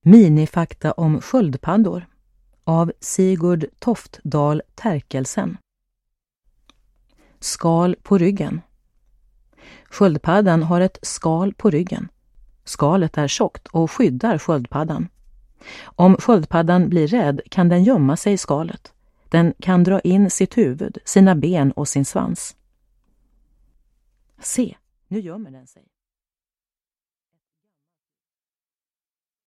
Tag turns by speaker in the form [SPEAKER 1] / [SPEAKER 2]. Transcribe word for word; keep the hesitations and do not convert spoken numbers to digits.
[SPEAKER 1] Minifakta om sköldpaddor av Sigurd Toftdal Terkelsen. Skal på ryggen. Sköldpaddan har ett skal på ryggen. Skalet är tjockt och skyddar sköldpaddan. Om sköldpaddan blir rädd kan den gömma sig i skalet. Den kan dra in sitt huvud, sina ben och sin svans. Se, nu gömmer den sig.